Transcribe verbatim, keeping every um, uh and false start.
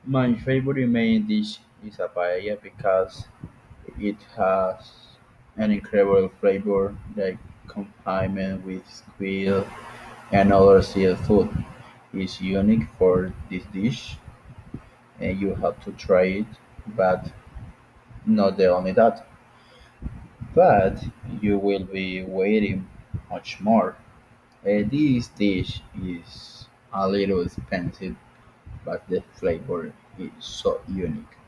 My favorite main dish is a paella because it has an incredible flavor that complement with squid and other seafood is unique for this dish and you have to try it, but not the only that. But you will be waiting much more. Uh, this dish is a little expensive, but the flavor is so unique.